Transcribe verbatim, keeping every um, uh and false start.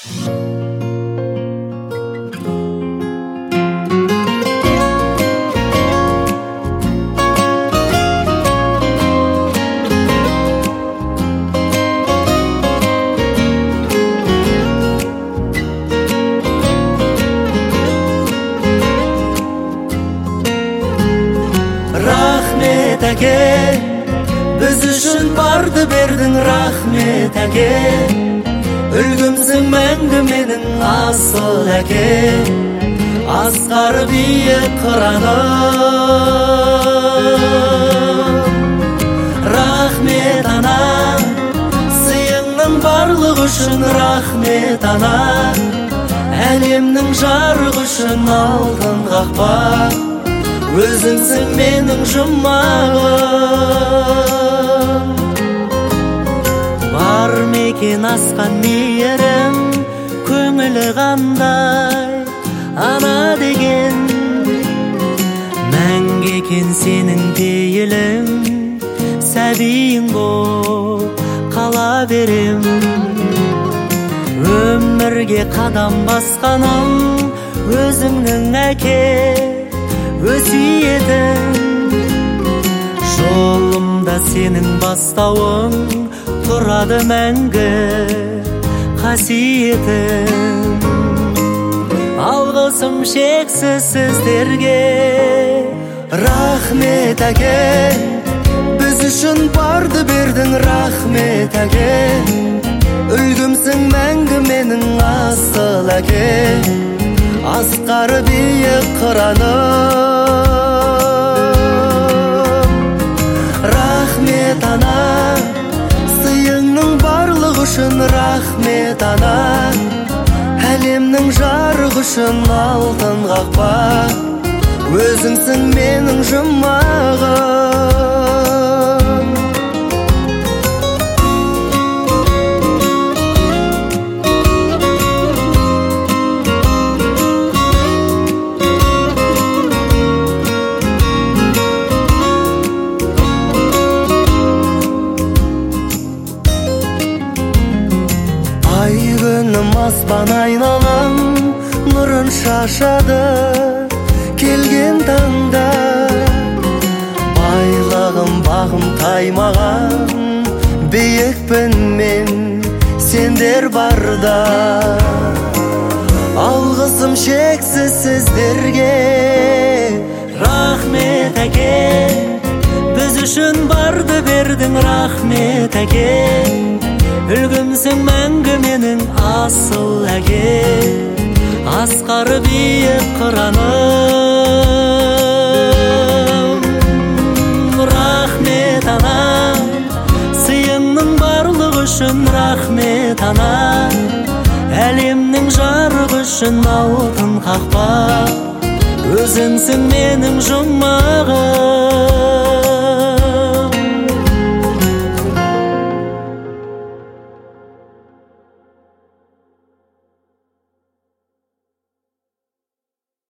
Рахмет әке, біз үшін барды бердің, рахмет әке. Үлгімсің мәңгі менің асыл әке, асқар биік қыраным. Рахмет ана, сыйыңның барлық үшін рахмет ана. Әлемнің жарығы үшін алтын қақпа, өзіңсің менің жұмағым. Бар мекен асқан мейірім, көңілі қандай ана деген. Мәңгі екен сенің пейілің, сәбиің боп қала берем. Өмірге қадам басқаным, өзіңнің әке өсиетің. Жолымда сенің бастауың, тұрады мәңгі қасиетің. Алғысым шексіз сіздерге. Рахмет әке, біз үшін барды бердің, рахмет әке. Үлгімсің мәңгі менің асыл әке, асқар биік қыраным. Рахмет ана, сыйыңның барлық үшін рахмет ана. Әлемнің жарығы үшін алтын қақпа, өзіңсің менің жұмағым. Ай күнім аспан айналам, нұрын шашады келген таңда. Байлығым бағым таймаған, биікпін мен сендер барда. Алғысым шексіз сіздерге. Рахмет әке, біз үшін барды бердің, рахмет әке. Үлгімсің мәңгі менің асыл әке, асқар биік қыраным. Рахмет ана, сыйыңның барлық үшін рахмет ана. Әлемнің жарығы үшін алтын қақпа, өзіңсің менің жұмағым.